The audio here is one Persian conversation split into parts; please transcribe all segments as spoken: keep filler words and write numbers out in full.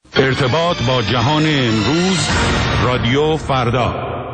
ارتباط با جهان امروز، رادیو فردا.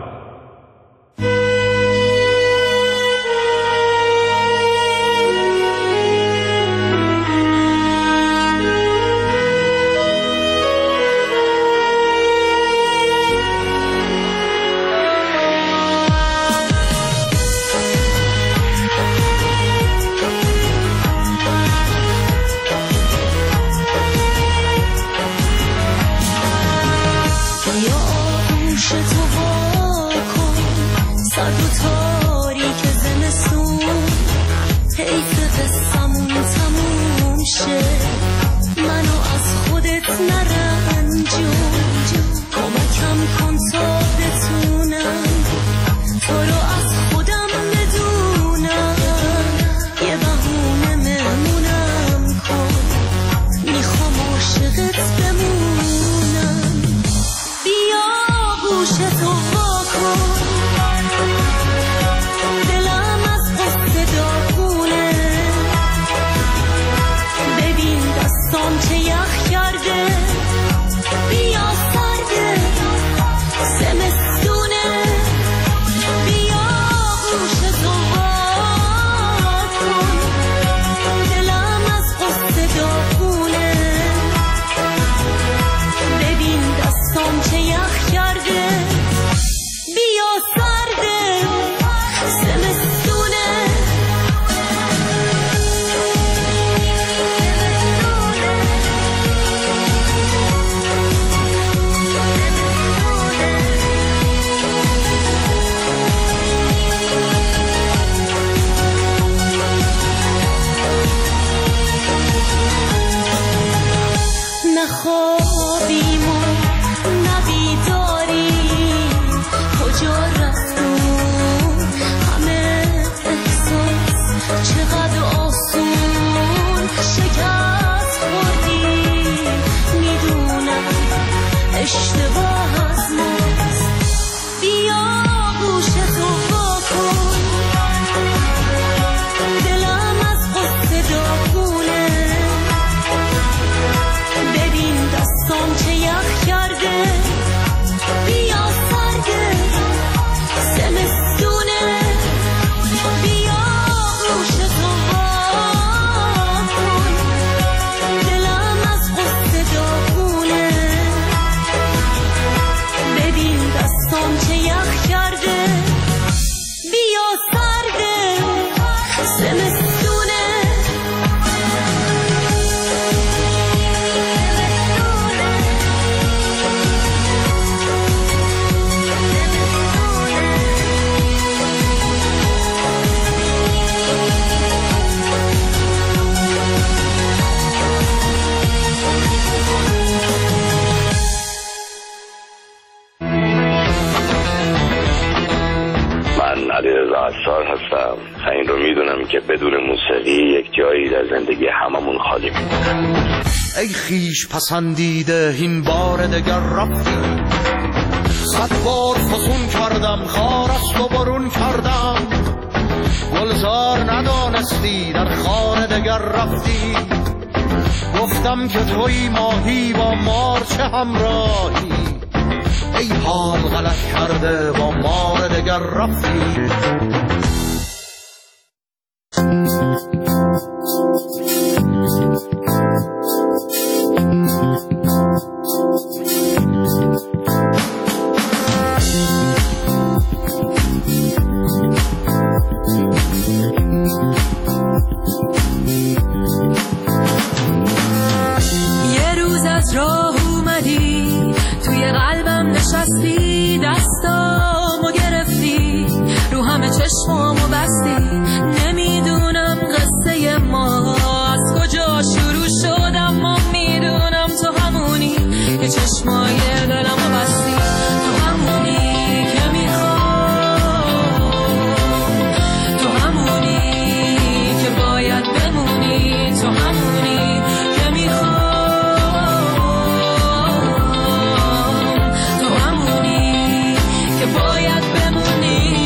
ای خیش پسندیده این بار دگر رفتی، صد بار فسون کردم خار است و برون کردم، گلزار ندانستی در خار دگر رفتی، گفتم که توی ماهی با مار چه همراهی، ای حال غلط کرده با مار دگر رفتی. یه روز از راه اومدی توی قلبم نشستی، دستامو گرفتی رو همه چشمامو بستی، نمیدونم قصه ما از کجا شروع شد، اما میدونم تو همونی که چشمای دلمو بستی، تو همونی که میخوام، تو همونی که باید بمونی، تو همونی که میخوام، تو همونی که باید بمونی.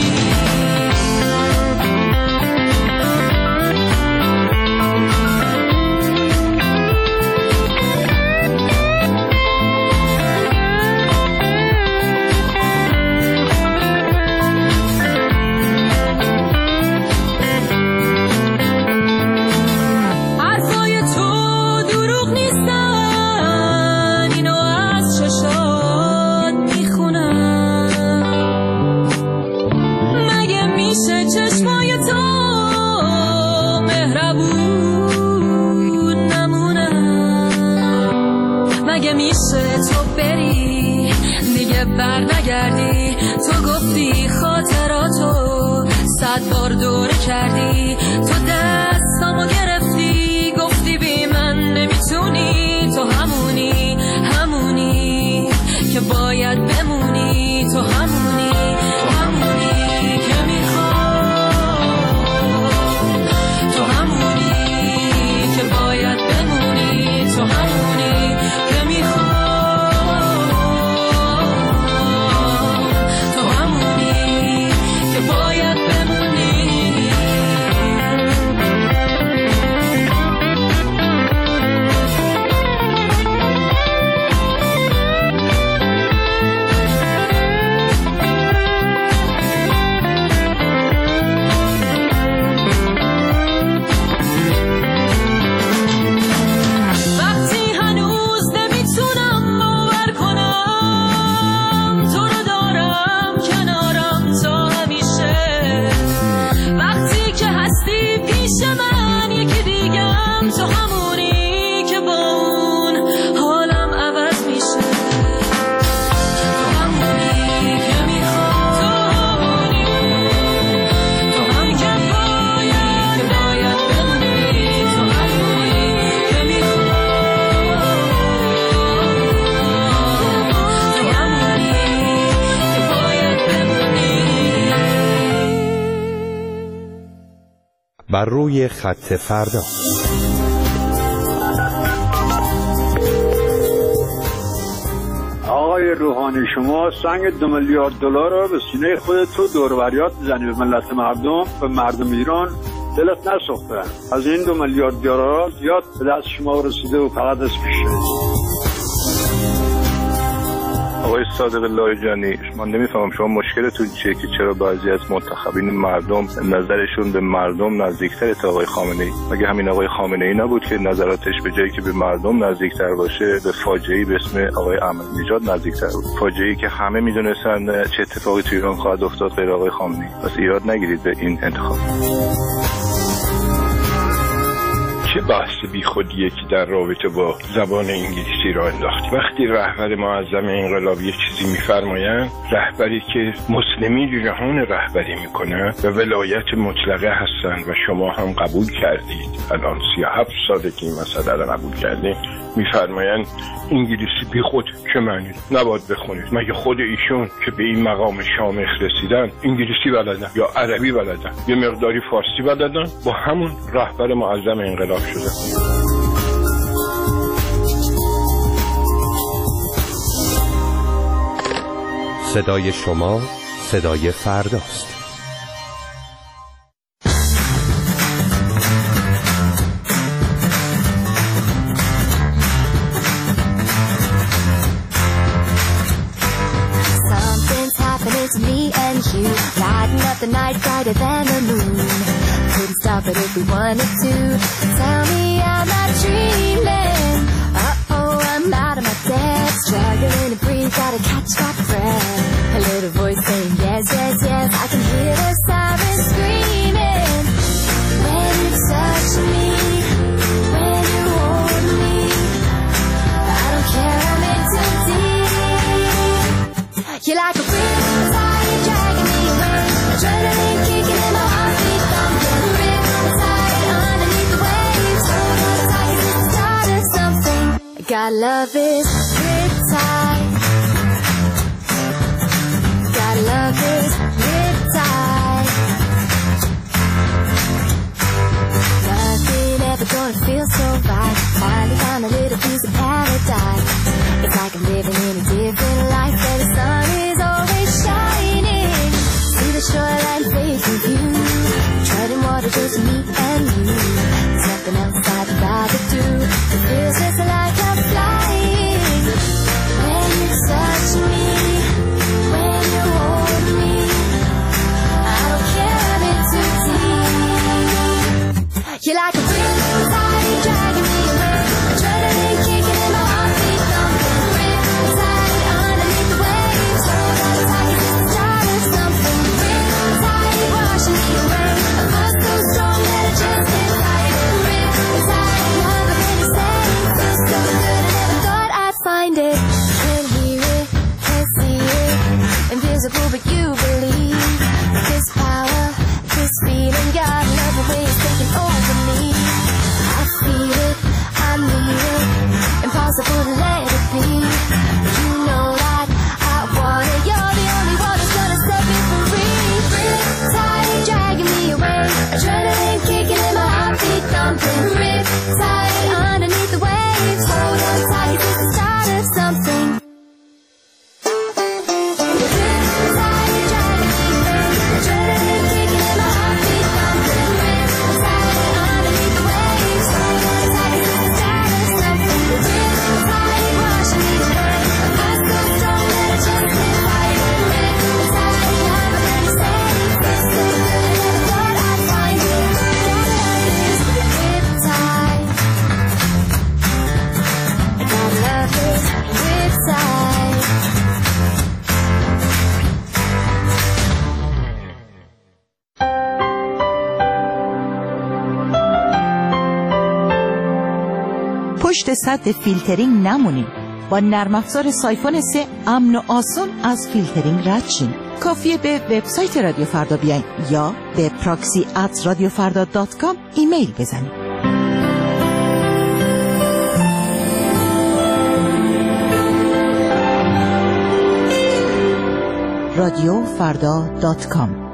مگه میشه تو بری دیگه بر نگردی؟ تو گفتی خاطراتو صد بار دوره کردی، تو دستامو گرفتی گفتی بی من نمیتونی، تو همونی همونی که باید بمونی، تو همونی همونی که میخوام، تو همونی که باید بمونی، تو همونی که میخوام، تو همونی که باید بمونی. بر روی خط فردا. آقای روحانی، شما سنگ دو میلیارد دلار رو به سینه خودت تو دوروریات میزنی به ملت مردم، به مردم ایران دلت نسوخته. از این دو میلیارد دلار زیاد به دست شما رسیده و فقط از پیشه. آقای صادق لاریجانی، من نمیفهمم شما مشکلتون چیه که چرا بعضی از منتخبین مردم نظرشون به مردم نزدیکتره تا آقای خامنه‌ای؟ مگه همین آقای خامنه‌ای نبود که نظراتش به جایی که به مردم نزدیکتر باشه به فاجعه‌ای به اسم آقای احمدی‌نژاد نزدیکتر بود؟ فاجعه‌ای که همه میدونستن چه اتفاقی تو ایران خواهد افتاد غیر آقای خامنه‌ای. پس ایراد نگیرید به این انتخاب. چه بحث بی خودیه که در رابطه با زبان انگلیسی را انداختی؟ وقتی رهبر معظم انقلاب یک چیزی میفرمایند، رهبری که مسلمی جهان رهبری میکنه و ولایت مطلقه هستند و شما هم قبول کردید، الان سی و هفت ساله که این مسئله را قبول کردید، میفرمایند انگلیسی بی خود چه معنی؟ نباید بخونید. مگه خود ایشون که به این مقام شامخ رسیدن انگلیسی بلدن یا عربی بلدن، یه مقداری فارسی بلدن، با همون رهبر معظم انقلاب شده. صدای شما صدای فرداست. To me and you, lighting up the night brighter than the moon. Couldn't stop it if we wanted to. Tell me I'm not dreaming. Uh-oh, I'm out of my depth, struggling to breathe, gotta catch my breath. A little voice saying yes, yes, yes. I can hear the sirens screaming. When you touch me, when you hold me, I don't care, I'm in too deep. You're like a river, dragging me away. Adrenaline kicking in my heartbeat, thumping. Rip tight underneath the waves. Hold on tight, 'cause it's the start of something. God love is rip tight. God love is rip tight. Nothing ever gonna feel so right. Finally found a little piece of paradise. It's like I'm living in a different life where the sun is always shining. See the shoreline fade from view, treading water just me and you. There's nothing else I'd rather do. It feels just like I'm flying. When you touch me, when you hold me, I don't care, I'm in too deep. You're like a river, dragging me away. Adrenaline kicking in my heartbeat. پشت سد فیلترینگ نمونین. با نرم افزار سایفون سه امن و آسون از فیلترینگ رد شین. کافیه به وبسایت رادیو فردا بیاین یا به پراکسی ات رادیو فردا دات کام ایمیل بزنید. رادیو فردا دات کام.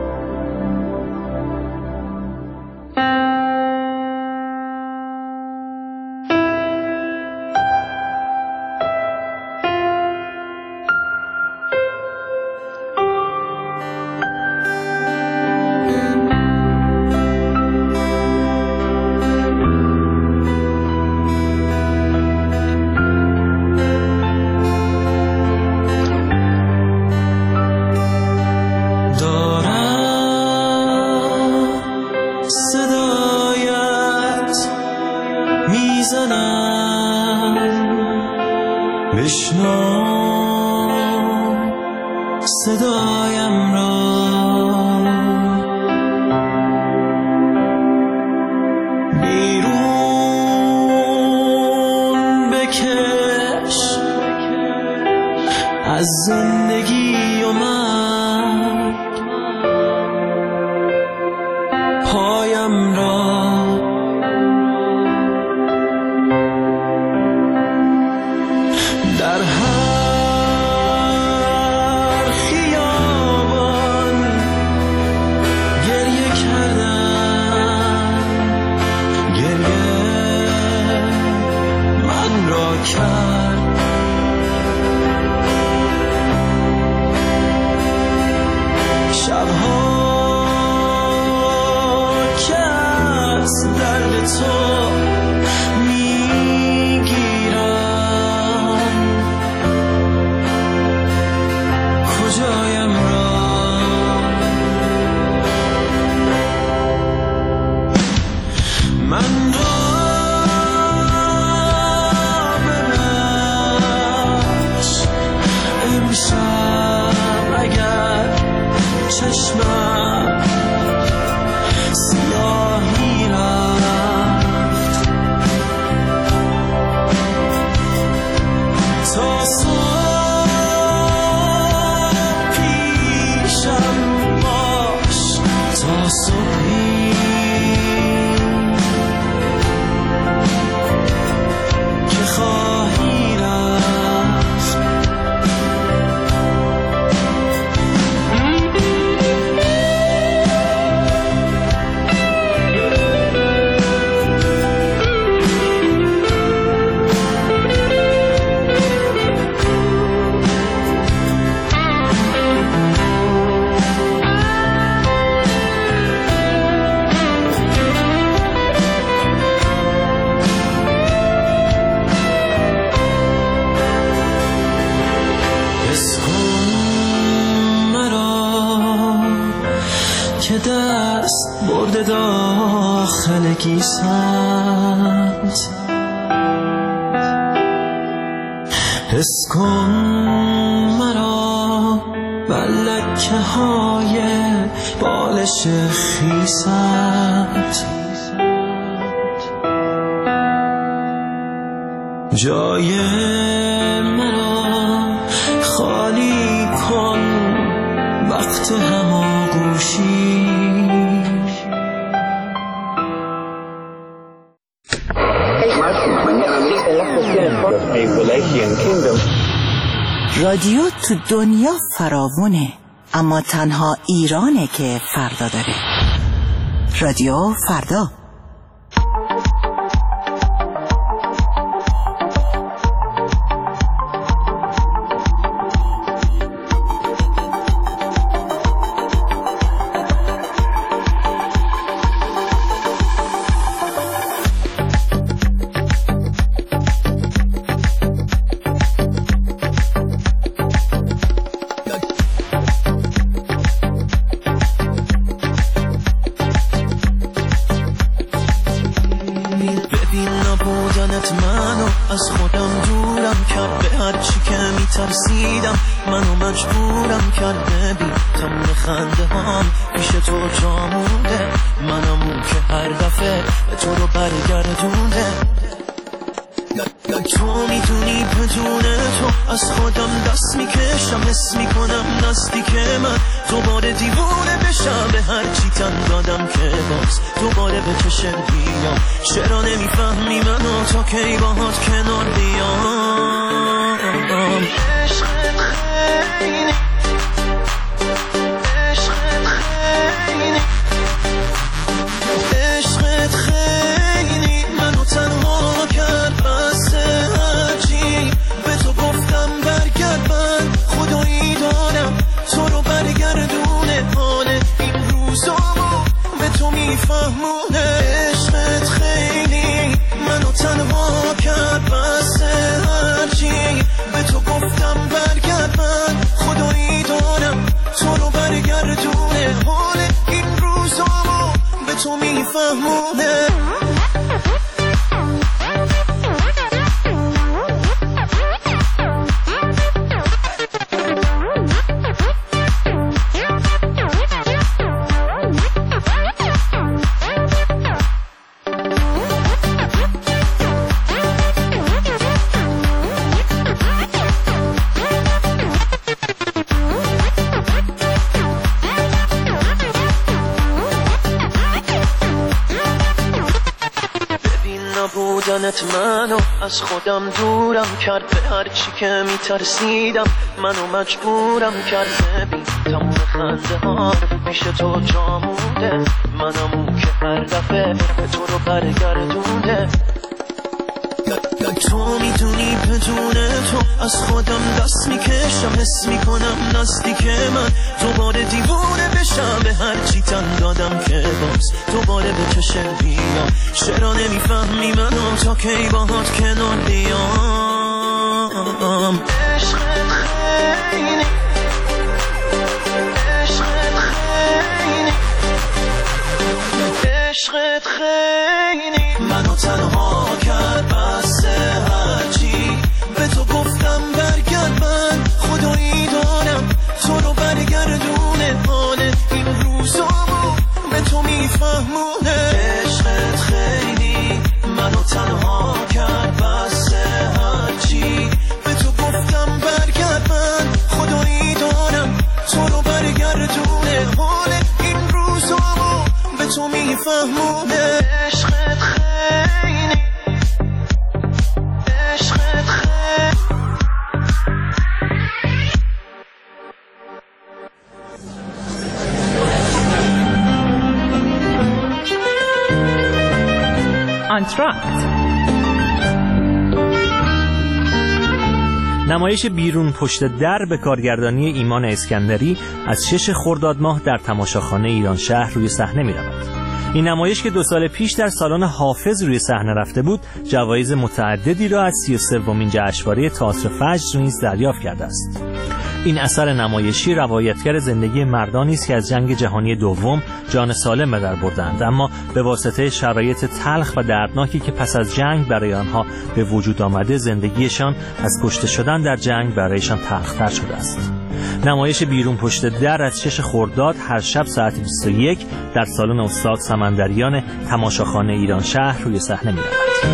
حس کن مرا بر لکه های بالش خیست، جای مرا خالی کن وقت هماغوشی. رادیو تو دنیا فراوونه، اما تنها ایرانه که فردا داره. رادیو فردا. تو میدونی بدون تو از خودم دست میکشم، حس میکنم نزدیک من دوباره دیوونه بشم، به هر چی تن دادم که باز دوباره به چشم بیام. چرا نمیفهمی منو تا کی باهات کنار بیام؟ عشقت خیلی عشقت خیلی عشقت خیلی منو تنها کرد، بس هرچی به تو گفتم برگرد، من خدایی دارم تو رو برگردونه، حال این روزامو به تو میفهمونه. عشقت خیلی منو تنها کرد، بس هرچی به تو گفتم برگرد، من خدایی دارم تو رو برگردونه، حال این روزامو به تو میفهمونه. بودنت منو از خودم دورم کرد، به هر چی که میترسیدم منو مجبورم کرد. ببین تموم خنده ها پیش تو جا مونده، منم اون که هر دفعه به تو رو برگردونده. تو میدونی بدون تو از خودم دست میکشم، حس میکنم نزدیک من دوباره دیوونه بشم، به هر چی تن دادم که باز دوباره به چشم بیام. چرا نمیفهمی منو تا کی باهات کنار بیام؟ عشقت خیلی عشقت خیلی عشقت خیلی منو تنها کرد، بس هرچی به تو گفتم برگرد، من خدایی دارم تو رو برگردونه، حال این روزامو به تو میفهمونه. عشقت خیلی منو تنها کرد، بس هرچی به تو گفتم برگرد، من خدایی دارم تو رو برگردونه، حال این روزامو به تو میفهمونه. عشقت خیلی عشقت خیلی آنتراکت. نمایش بیرون پشت در به کارگردانی ایمان اسکندری از شش خرداد ماه در تماشاخانه ایران شهر روی صحنه می رود. این نمایش که دو سال پیش در سالن حافظ روی صحنه رفته بود، جوایز متعددی را از سی و سومین جشنواره تئاتر فجر نیز دریافت کرده است. این اثر نمایشی روایتگر زندگی مردانی است که از جنگ جهانی دوم جان سالم به در بردند، اما به واسطه شرایط تلخ و دردناکی که پس از جنگ برای آنها به وجود آمده، زندگیشان از کشته شدن در جنگ برایشان تلختر شده است. نمایش بیرون پشت در از شش خرداد هر شب ساعت بیست و یک در سالن استاد سمندریان تماشاخانه ایران شهر روی صحنه می‌رود.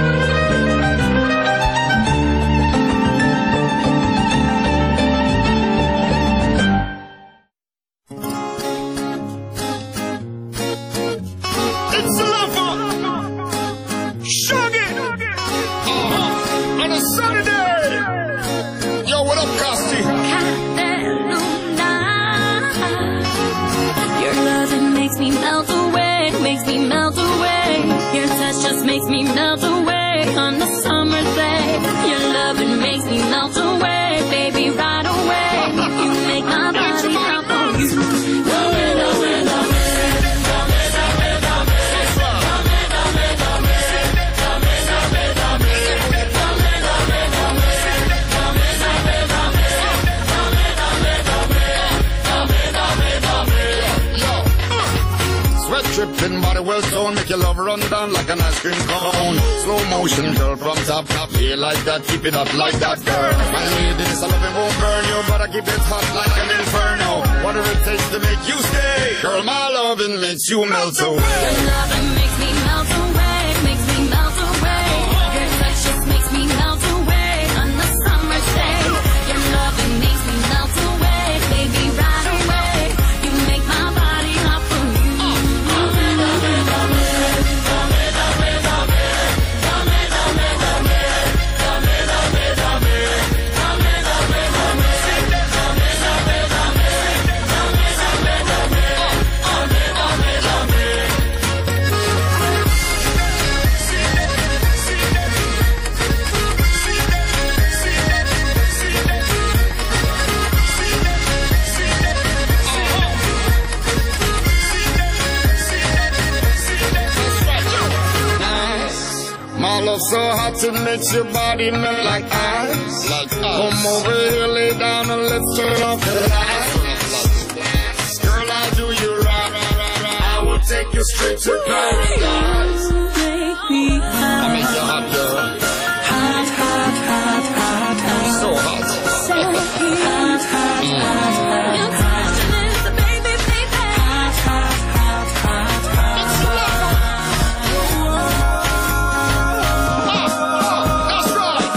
Tripping body well toned, make your love run down like an ice cream cone. Slow motion, girl, from top top, yeah, like that, keep it up like that, girl. My lady, this I love it won't burn you, but I keep it hot like an inferno. Whatever it takes to make you stay, girl, my loving makes you melt away. Your loving makes me melt away, makes me melt away. Your touch just makes me so hot it makes your body melt like ice. Like ice. Come over here, lay down and let's turn off the lights. Girl, I'll do you right. I will take you straight to paradise. Baby, I make you hot, girl. hot, hot, hot, hot, hot. So hot. So hot, hot, hot, hot. Your question is the baby, baby. Hot, hot, hot, hot, hot. It's so hot. That's right.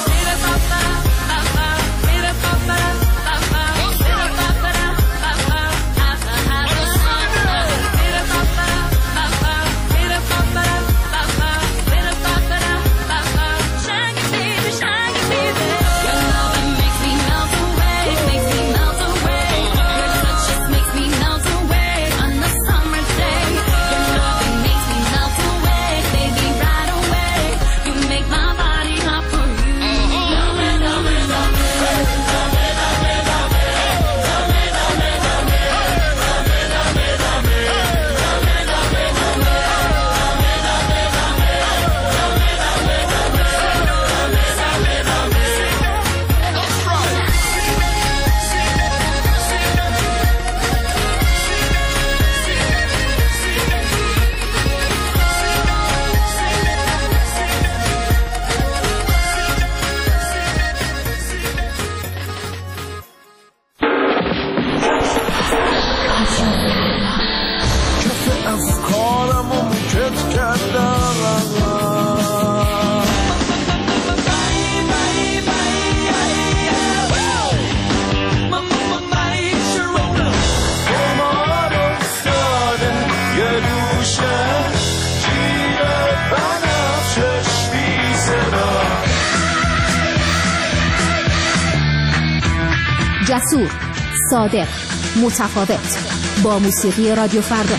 جسور، صادق، متفاوت، با موسیقی رادیو فردا.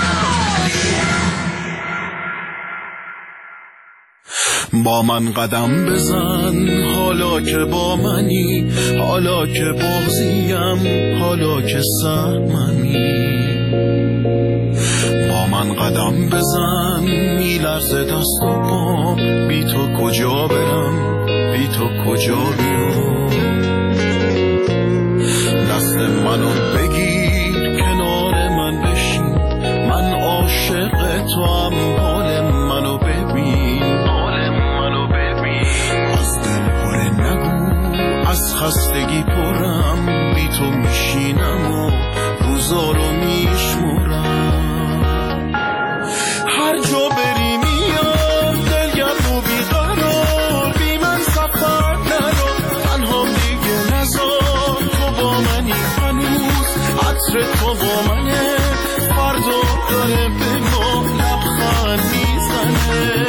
با من قدم بزن حالا که با منی، حالا که بازیم، حالا که سهممی. با من قدم بزن میلرزه دست و پام، بی تو کجا برم، بی تو کجا بیام. دست منو بگیر کنار من بشین، من عاشق تو هم، حال منو ببین، حال منو ببین. از دل پره نگو، از خستگی پرم، بی تو میشینم و روزا رو میشمرم. هر جا بری میام دلگرم و بیقرار، بی من سفر نرو، تنها دیگه نزار. تو با منی هنوز، عطر تو با منه، فردا داره به ما لبخند میزنه.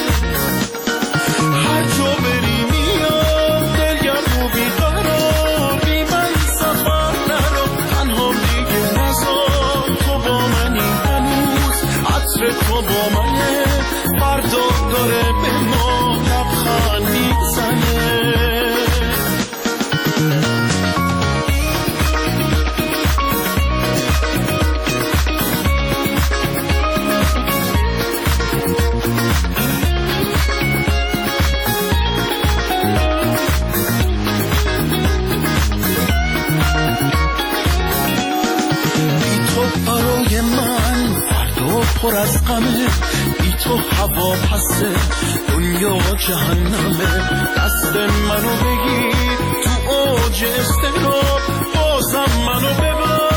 هر جا بری میام دلگرم و بیقرار، بی من سفر نرو، تنها دیگه نزار. تو با منی هنوز، عطر تو با منه، فردا داره به ما لبخند میزنه. برای من فردا پر از غمه، بی تو هوا پسه، دنیا جهنمه. دست منو بگیر تو اوج استقرار، بازم منو ببر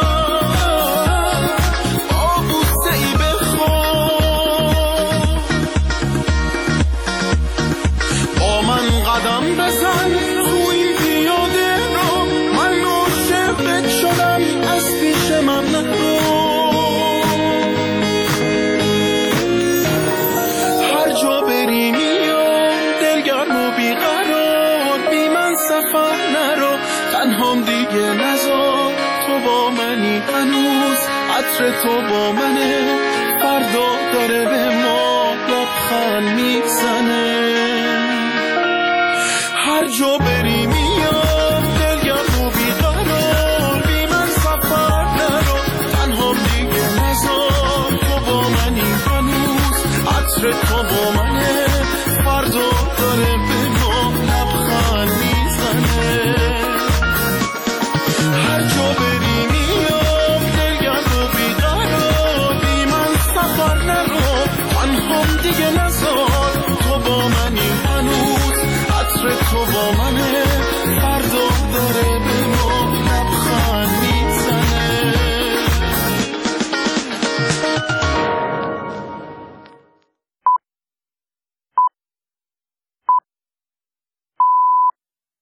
آبوسه ای بخواه. با من قدم بزن تو این پیاده رو، من عاشقت شدم، از پیش من نرو. هر جا بری میام دلگرم و بیقرار، بی من سفر نرو، تنهام دیگه نزار. تو با منی هنوز، عطر تو با منه، فردا داره به ما لبخند میزنه. هر جا